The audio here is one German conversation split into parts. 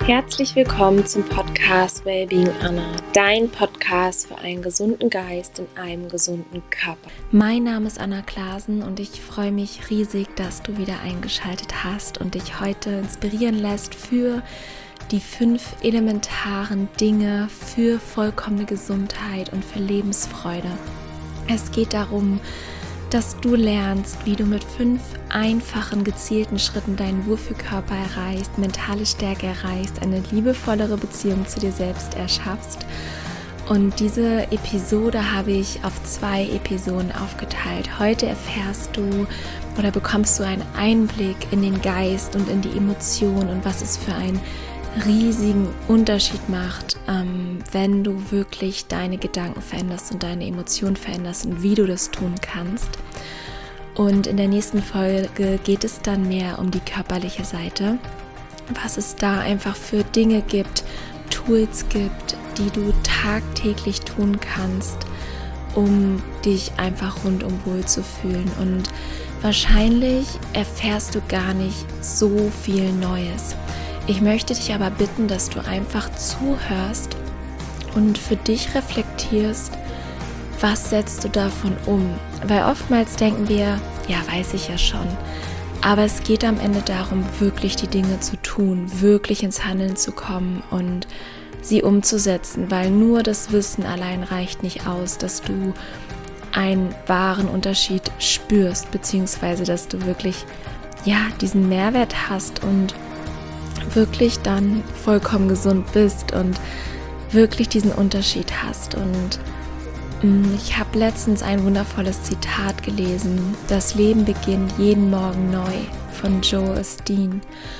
Herzlich willkommen zum Podcast Wellbeing Anna, dein Podcast für einen gesunden Geist in einem gesunden Körper. Mein Name ist Anna Klasen und ich freue mich riesig, dass du wieder eingeschaltet hast und dich heute inspirieren lässt für die 5 elementaren Dinge für vollkommene Gesundheit und für Lebensfreude. Es geht darum, dass du lernst, wie du mit 5 einfachen, gezielten Schritten deinen Wohlfühlkörper erreichst, mentale Stärke erreichst, eine liebevollere Beziehung zu dir selbst erschaffst. Und diese Episode habe ich auf 2 Episoden aufgeteilt. Heute erfährst du oder bekommst du einen Einblick in den Geist und in die Emotionen und was es für einen riesigen Unterschied macht, wenn du wirklich deine Gedanken veränderst und deine Emotionen veränderst und wie du das tun kannst. Und in der nächsten Folge geht es dann mehr um die körperliche Seite, was es da einfach für Dinge gibt, Tools gibt, die du tagtäglich tun kannst, um dich einfach rundum wohl zu fühlen. Und wahrscheinlich erfährst du gar nicht so viel Neues. Ich möchte dich aber bitten, dass du einfach zuhörst und für dich reflektierst, was setzt du davon um? Weil oftmals denken wir, ja, weiß ich ja schon. Aber es geht am Ende darum, wirklich die Dinge zu tun, wirklich ins Handeln zu kommen und sie umzusetzen, weil nur das Wissen allein reicht nicht aus, dass du einen wahren Unterschied spürst, beziehungsweise dass du wirklich, ja, diesen Mehrwert hast und wirklich dann vollkommen gesund bist und wirklich diesen Unterschied hast. Und ich habe letztens ein wundervolles Zitat gelesen: Das Leben beginnt jeden Morgen neu, von Joel Osteen.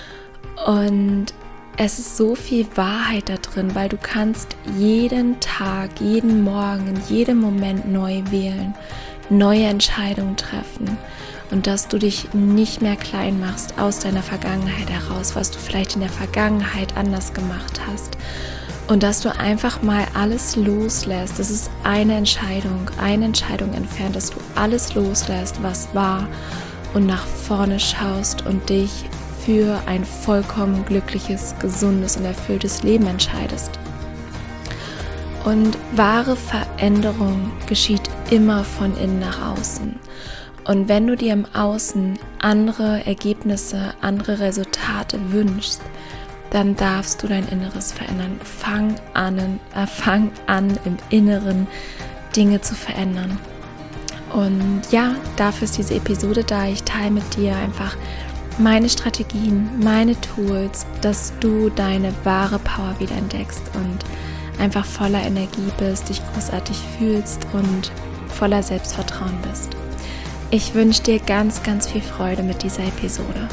Und es ist so viel Wahrheit da drin, weil du kannst jeden Tag, jeden Morgen, in jedem Moment neu wählen, neue Entscheidungen treffen. Und dass du dich nicht mehr klein machst aus deiner Vergangenheit heraus, was du vielleicht in der Vergangenheit anders gemacht hast. Und dass du einfach mal alles loslässt. Das ist eine Entscheidung entfernt, dass du alles loslässt, was war, und nach vorne schaust und dich für ein vollkommen glückliches, gesundes und erfülltes Leben entscheidest. Und wahre Veränderung geschieht immer von innen nach außen. Und wenn du dir im Außen andere Ergebnisse, andere Resultate wünschst, dann darfst du dein Inneres verändern. Fang an, im Inneren Dinge zu verändern. Und ja, dafür ist diese Episode da. Ich teile mit dir einfach meine Strategien, meine Tools, dass du deine wahre Power wieder entdeckst und einfach voller Energie bist, dich großartig fühlst und voller Selbstvertrauen bist. Ich wünsche dir ganz, ganz viel Freude mit dieser Episode.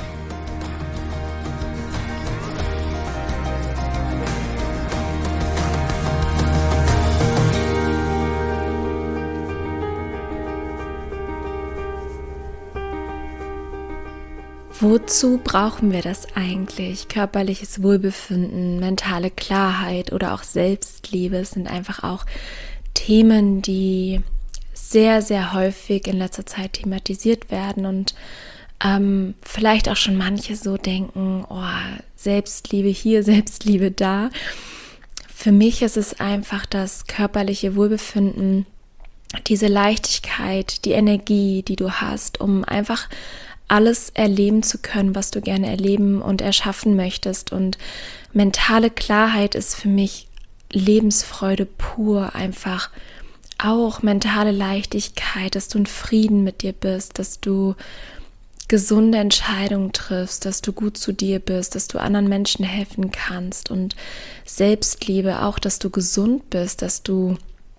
Wozu brauchen wir das eigentlich? Körperliches Wohlbefinden, mentale Klarheit oder auch Selbstliebe sind einfach auch Themen, die sehr, sehr häufig in letzter Zeit thematisiert werden und vielleicht auch schon manche so denken, oh, Selbstliebe hier, Selbstliebe da. Für mich ist es einfach das körperliche Wohlbefinden, diese Leichtigkeit, die Energie, die du hast, um einfach alles erleben zu können, was du gerne erleben und erschaffen möchtest. Und mentale Klarheit ist für mich Lebensfreude pur, einfach auch mentale Leichtigkeit, dass du in Frieden mit dir bist, dass du gesunde Entscheidungen triffst, dass du gut zu dir bist, dass du anderen Menschen helfen kannst, und Selbstliebe auch, dass du gesund bist, dass du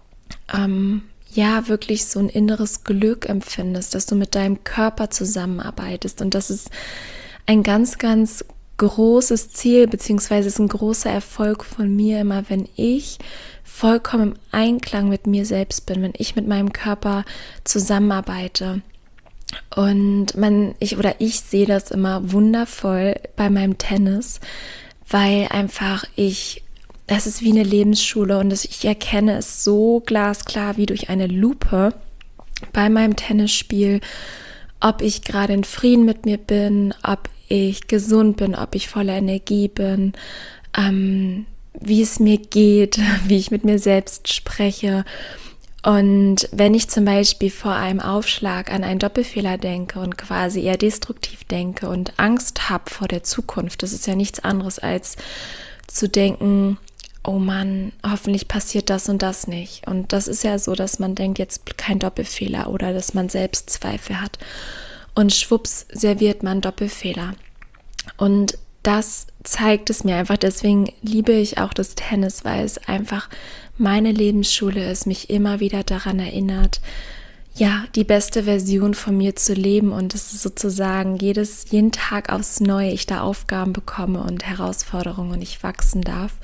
wirklich so ein inneres Glück empfindest, dass du mit deinem Körper zusammenarbeitest, und das ist ein ganz, ganz großes Ziel, beziehungsweise ist ein großer Erfolg von mir immer, wenn ich vollkommen im Einklang mit mir selbst bin, wenn ich mit meinem Körper zusammenarbeite. Und ich sehe das immer wundervoll bei meinem Tennis, weil einfach das ist wie eine Lebensschule, und ich erkenne es so glasklar wie durch eine Lupe bei meinem Tennisspiel, ob ich gerade in Frieden mit mir bin, ob ich gesund bin, ob ich voller Energie bin, wie es mir geht, wie ich mit mir selbst spreche. Und wenn ich zum Beispiel vor einem Aufschlag an einen Doppelfehler denke und quasi eher destruktiv denke und Angst habe vor der Zukunft, das ist ja nichts anderes als zu denken, oh Mann, hoffentlich passiert das und das nicht. Und das ist ja so, dass man denkt, jetzt kein Doppelfehler oder dass man Selbstzweifel hat. Und schwupps serviert man Doppelfehler. Und das zeigt es mir einfach. Deswegen liebe ich auch das Tennis, weil es einfach meine Lebensschule ist, mich immer wieder daran erinnert, ja, die beste Version von mir zu leben. Und es ist sozusagen jeden Tag aufs Neue ich da Aufgaben bekomme und Herausforderungen und ich wachsen darf.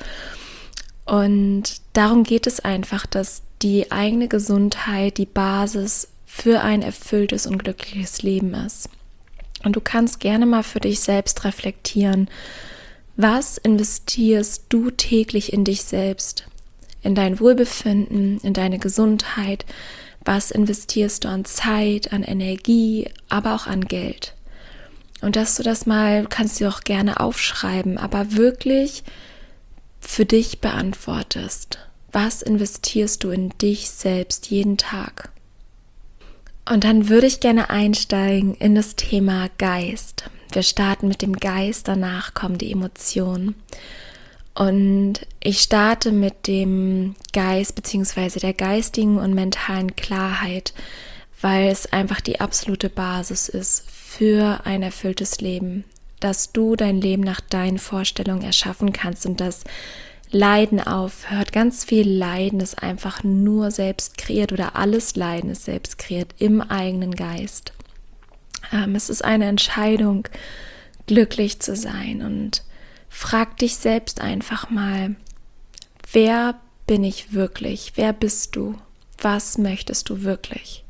Und darum geht es einfach, dass die eigene Gesundheit die Basis für ein erfülltes und glückliches Leben ist. Und du kannst gerne mal für dich selbst reflektieren, was investierst du täglich in dich selbst, in dein Wohlbefinden, in deine Gesundheit, was investierst du an Zeit, an Energie, aber auch an Geld. Und dass du das mal, kannst du auch gerne aufschreiben, aber wirklich für dich beantwortest. Was investierst du in dich selbst jeden Tag? Und dann würde ich gerne einsteigen in das Thema Geist. Wir starten mit dem Geist, danach kommen die Emotionen. Und ich starte mit dem Geist bzw. der geistigen und mentalen Klarheit, weil es einfach die absolute Basis ist für ein erfülltes Leben, dass du dein Leben nach deinen Vorstellungen erschaffen kannst und dass Leiden aufhört. Ganz viel Leiden ist einfach nur selbst kreiert oder alles Leiden ist selbst kreiert im eigenen Geist. Es ist eine Entscheidung, glücklich zu sein, und frag dich selbst einfach mal, wer bin ich wirklich? Wer bist du? Was möchtest du wirklich?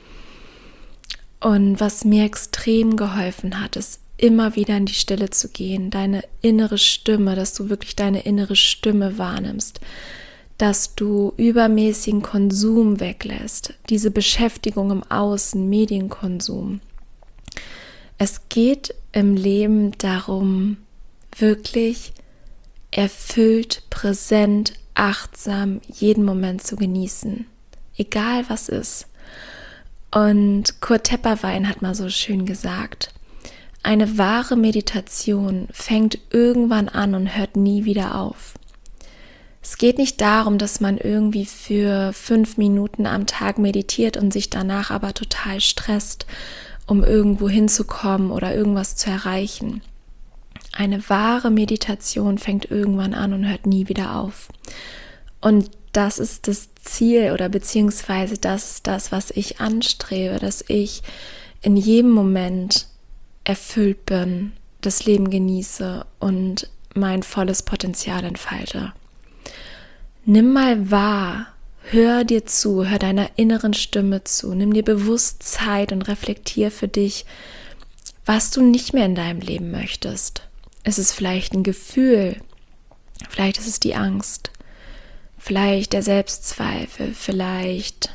Und was mir extrem geholfen hat, ist immer wieder in die Stille zu gehen, deine innere Stimme, dass du wirklich deine innere Stimme wahrnimmst, dass du übermäßigen Konsum weglässt, diese Beschäftigung im Außen, Medienkonsum. Es geht im Leben darum, wirklich erfüllt, präsent, achtsam jeden Moment zu genießen, egal was ist. Und Kurt Tepperwein hat mal so schön gesagt, eine wahre Meditation fängt irgendwann an und hört nie wieder auf. Es geht nicht darum, dass man irgendwie für 5 Minuten am Tag meditiert und sich danach aber total stresst, um irgendwo hinzukommen oder irgendwas zu erreichen. Eine wahre Meditation fängt irgendwann an und hört nie wieder auf. Und das ist das Ziel oder beziehungsweise das ist das, was ich anstrebe, dass ich in jedem Moment erfüllt bin, das Leben genieße und mein volles Potenzial entfalte. Nimm mal wahr, hör dir zu, hör deiner inneren Stimme zu, nimm dir bewusst Zeit und reflektier für dich, was du nicht mehr in deinem Leben möchtest. Ist es vielleicht ein Gefühl, vielleicht ist es die Angst, vielleicht der Selbstzweifel, vielleicht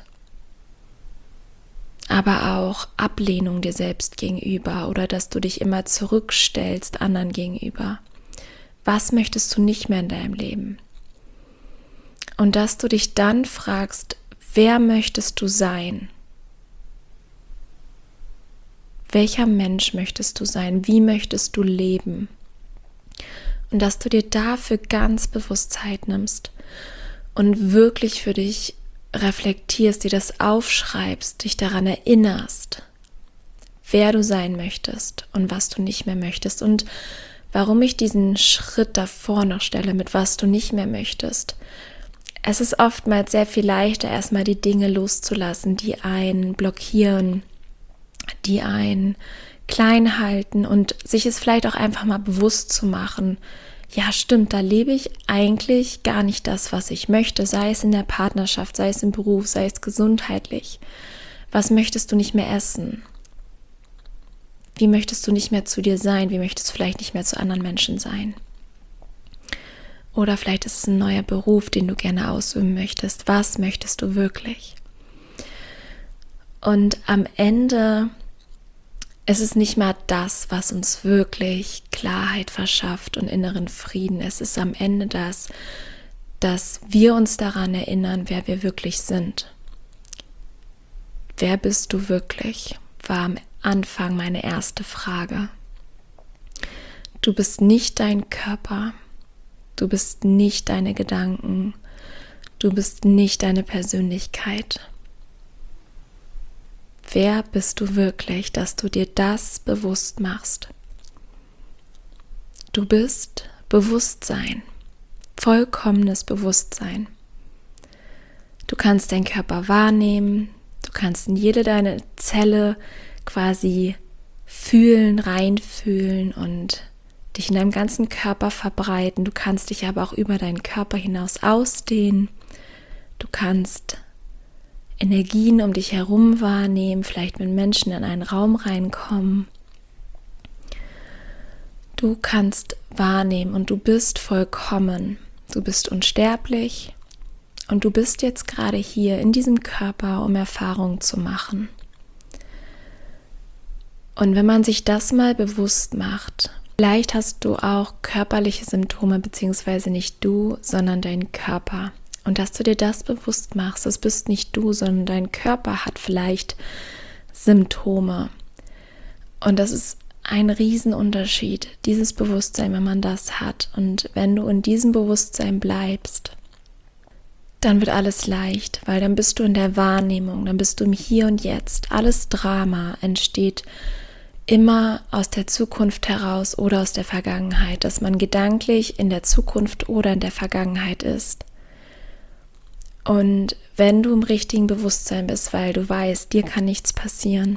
aber auch Ablehnung dir selbst gegenüber oder dass du dich immer zurückstellst anderen gegenüber. Was möchtest du nicht mehr in deinem Leben? Und dass du dich dann fragst, wer möchtest du sein? Welcher Mensch möchtest du sein? Wie möchtest du leben? Und dass du dir dafür ganz bewusst Zeit nimmst und wirklich für dich reflektierst, dir das aufschreibst, dich daran erinnerst, wer du sein möchtest und was du nicht mehr möchtest. Und warum ich diesen Schritt davor noch stelle, mit was du nicht mehr möchtest. Es ist oftmals sehr viel leichter, erstmal die Dinge loszulassen, die einen blockieren, die einen klein halten und sich es vielleicht auch einfach mal bewusst zu machen. Ja, stimmt, da lebe ich eigentlich gar nicht das, was ich möchte, sei es in der Partnerschaft, sei es im Beruf, sei es gesundheitlich. Was möchtest du nicht mehr essen? Wie möchtest du nicht mehr zu dir sein? Wie möchtest du vielleicht nicht mehr zu anderen Menschen sein? Oder vielleicht ist es ein neuer Beruf, den du gerne ausüben möchtest. Was möchtest du wirklich? Und am Ende es ist nicht mal das, was uns wirklich Klarheit verschafft und inneren Frieden. Es ist am Ende das, dass wir uns daran erinnern, wer wir wirklich sind. Wer bist du wirklich? War am Anfang meine erste Frage. Du bist nicht dein Körper, du bist nicht deine Gedanken, du bist nicht deine Persönlichkeit. Wer bist du wirklich, dass du dir das bewusst machst? Du bist Bewusstsein, vollkommenes Bewusstsein. Du kannst deinen Körper wahrnehmen, du kannst in jede deine Zelle quasi fühlen, reinfühlen und dich in deinem ganzen Körper verbreiten. Du kannst dich aber auch über deinen Körper hinaus ausdehnen. Du kannst Energien um dich herum wahrnehmen, vielleicht mit Menschen in einen Raum reinkommen. Du kannst wahrnehmen und du bist vollkommen. Du bist unsterblich und du bist jetzt gerade hier in diesem Körper, um Erfahrungen zu machen. Und wenn man sich das mal bewusst macht, vielleicht hast du auch körperliche Symptome, beziehungsweise nicht du, sondern dein Körper. Und dass du dir das bewusst machst, das bist nicht du, sondern dein Körper hat vielleicht Symptome. Und das ist ein Riesenunterschied, dieses Bewusstsein, wenn man das hat. Und wenn du in diesem Bewusstsein bleibst, dann wird alles leicht, weil dann bist du in der Wahrnehmung, dann bist du im Hier und Jetzt. Alles Drama entsteht immer aus der Zukunft heraus oder aus der Vergangenheit, dass man gedanklich in der Zukunft oder in der Vergangenheit ist. Und wenn du im richtigen Bewusstsein bist, weil du weißt, dir kann nichts passieren,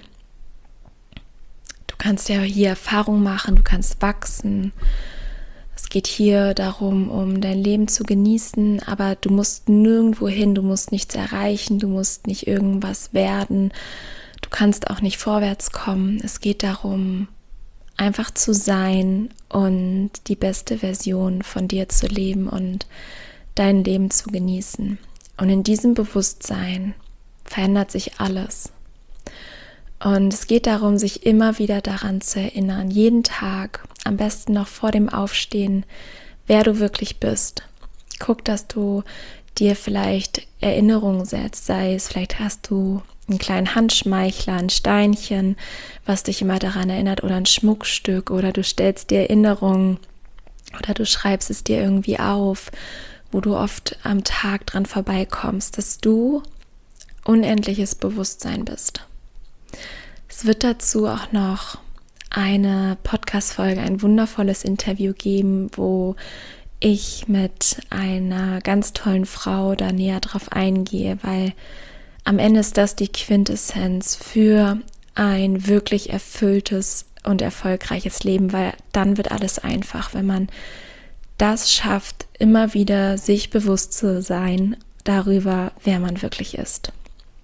du kannst ja hier Erfahrung machen, du kannst wachsen. Es geht hier darum, um dein Leben zu genießen, aber du musst nirgendwo hin, du musst nichts erreichen, du musst nicht irgendwas werden, du kannst auch nicht vorwärts kommen. Es geht darum, einfach zu sein und die beste Version von dir zu leben und dein Leben zu genießen. Und in diesem Bewusstsein verändert sich alles. Und es geht darum, sich immer wieder daran zu erinnern, jeden Tag, am besten noch vor dem Aufstehen, wer du wirklich bist. Guck, dass du dir vielleicht Erinnerungen setzt, sei es, vielleicht hast du einen kleinen Handschmeichler, ein Steinchen, was dich immer daran erinnert, oder ein Schmuckstück, oder du stellst dir Erinnerungen oder du schreibst es dir irgendwie auf, wo du oft am Tag dran vorbeikommst, dass du unendliches Bewusstsein bist. Es wird dazu auch noch eine Podcast-Folge, ein wundervolles Interview geben, wo ich mit einer ganz tollen Frau da näher drauf eingehe, weil am Ende ist das die Quintessenz für ein wirklich erfülltes und erfolgreiches Leben, weil dann wird alles einfach, wenn man das schafft, immer wieder sich bewusst zu sein darüber, wer man wirklich ist.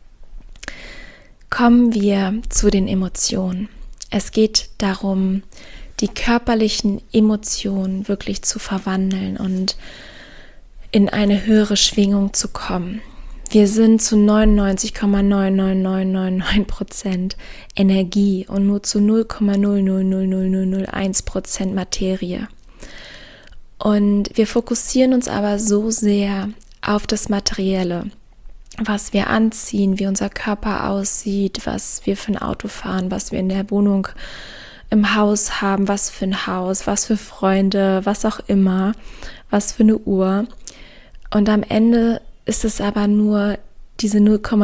Kommen wir zu den Emotionen. Es geht darum, die körperlichen Emotionen wirklich zu verwandeln und in eine höhere Schwingung zu kommen. Wir sind zu 99,99999% Energie und nur zu 0,0000001% Materie. Und wir fokussieren uns aber so sehr auf das Materielle, was wir anziehen, wie unser Körper aussieht, was wir für ein Auto fahren, was wir in der Wohnung, im Haus haben, was für ein Haus, was für Freunde, was auch immer, was für eine Uhr. Und am Ende ist es aber nur diese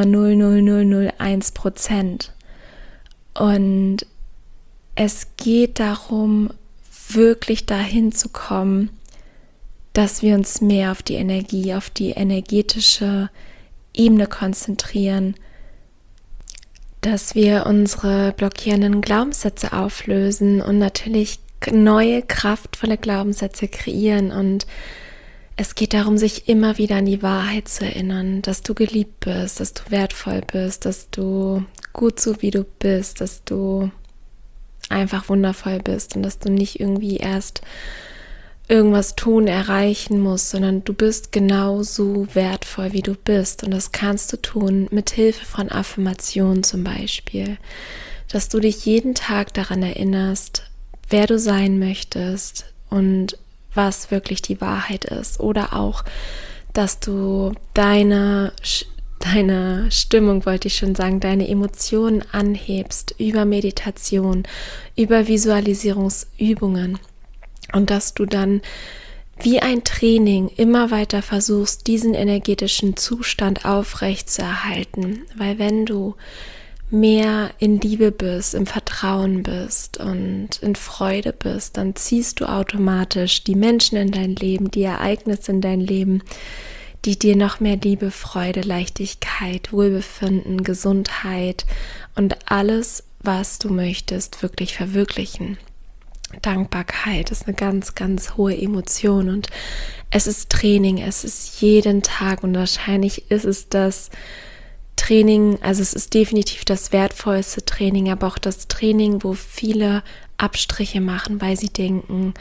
0,00001%. Und es geht darum, wirklich dahin zu kommen, dass wir uns mehr auf die Energie, auf die energetische Ebene konzentrieren, dass wir unsere blockierenden Glaubenssätze auflösen und natürlich neue, kraftvolle Glaubenssätze kreieren. Und es geht darum, sich immer wieder an die Wahrheit zu erinnern, dass du geliebt bist, dass du wertvoll bist, dass du gut so wie du bist, dass du einfach wundervoll bist und dass du nicht irgendwie erst irgendwas tun, erreichen musst, sondern du bist genauso wertvoll, wie du bist. Und das kannst du tun mit Hilfe von Affirmationen zum Beispiel. dass du dich jeden Tag daran erinnerst, wer du sein möchtest und was wirklich die Wahrheit ist. Oder auch, dass du deine Stimmung, wollte ich schon sagen, deine Emotionen anhebst über Meditation, über Visualisierungsübungen und dass du dann wie ein Training immer weiter versuchst, diesen energetischen Zustand aufrechtzuerhalten, weil wenn du mehr in Liebe bist, im Vertrauen bist und in Freude bist, dann ziehst du automatisch die Menschen in dein Leben, die Ereignisse in dein Leben, die dir noch mehr Liebe, Freude, Leichtigkeit, Wohlbefinden, Gesundheit und alles, was du möchtest, wirklich verwirklichen. Dankbarkeit ist eine ganz, ganz hohe Emotion und es ist Training, es ist jeden Tag und wahrscheinlich ist es das Training, also es ist definitiv das wertvollste Training, aber auch das Training, wo viele Abstriche machen, weil sie denken,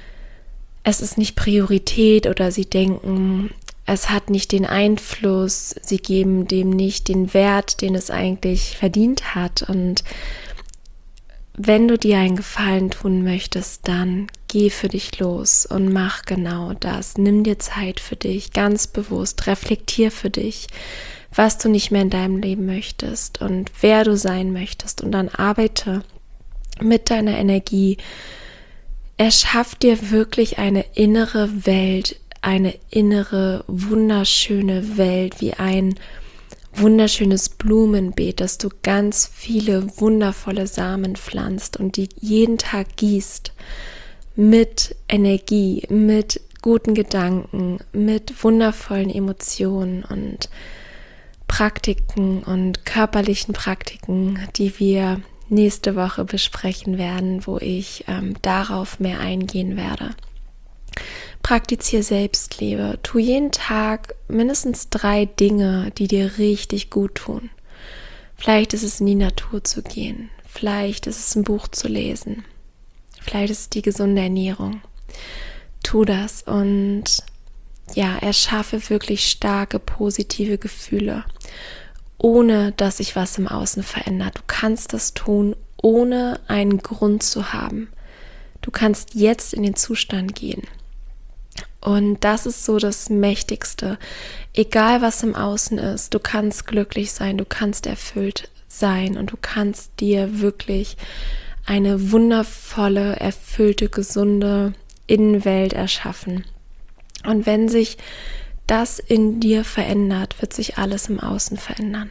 es ist nicht Priorität oder sie denken, es hat nicht den Einfluss, sie geben dem nicht den Wert, den es eigentlich verdient hat. Und wenn du dir einen Gefallen tun möchtest, dann geh für dich los und mach genau das. Nimm dir Zeit für dich, ganz bewusst, reflektier für dich, was du nicht mehr in deinem Leben möchtest und wer du sein möchtest. Und dann arbeite mit deiner Energie. Erschaff dir wirklich eine innere Welt, eine innere, wunderschöne Welt, wie ein wunderschönes Blumenbeet, dass du ganz viele wundervolle Samen pflanzt und die jeden Tag gießt mit Energie, mit guten Gedanken, mit wundervollen Emotionen und Praktiken und körperlichen Praktiken, die wir nächste Woche besprechen werden, wo ich darauf mehr eingehen werde. Praktiziere Selbstliebe. Tu jeden Tag mindestens 3 Dinge, die dir richtig gut tun. Vielleicht ist es in die Natur zu gehen. Vielleicht ist es ein Buch zu lesen. Vielleicht ist es die gesunde Ernährung. Tu das und erschaffe wirklich starke, positive Gefühle, ohne dass sich was im Außen verändert. Du kannst das tun, ohne einen Grund zu haben. Du kannst jetzt in den Zustand gehen. Und das ist so das Mächtigste. Egal was im Außen ist, du kannst glücklich sein, du kannst erfüllt sein und du kannst dir wirklich eine wundervolle, erfüllte, gesunde Innenwelt erschaffen. Und wenn sich das in dir verändert, wird sich alles im Außen verändern.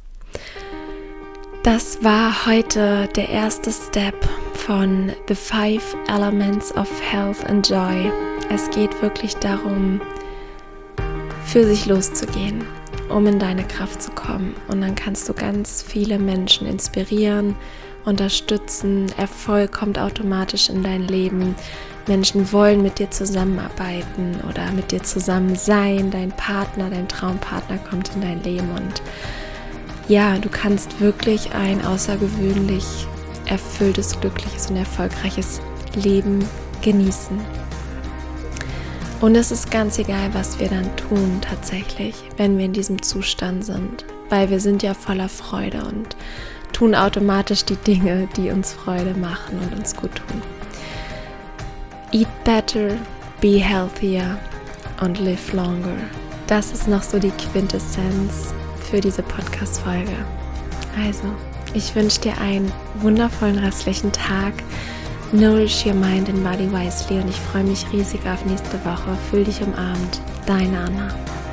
Das war heute der erste Step von The 5 Elements of Health and Joy. Es geht wirklich darum, für sich loszugehen, um in deine Kraft zu kommen. Und dann kannst du ganz viele Menschen inspirieren, unterstützen. Erfolg kommt automatisch in dein Leben. Menschen wollen mit dir zusammenarbeiten oder mit dir zusammen sein. Dein Partner, dein Traumpartner kommt in dein Leben. Und ja, du kannst wirklich ein außergewöhnlich erfülltes, glückliches und erfolgreiches Leben genießen. Und es ist ganz egal, was wir dann tun tatsächlich, wenn wir in diesem Zustand sind, weil wir sind ja voller Freude und tun automatisch die Dinge, die uns Freude machen und uns gut tun. Eat better, be healthier und live longer. Das ist noch so die Quintessenz für diese Podcast-Folge. Also, ich wünsche dir einen wundervollen restlichen Tag. Nourish your mind and body wisely und ich freue mich riesig auf nächste Woche. Fühl dich umarmt. Deine Anna.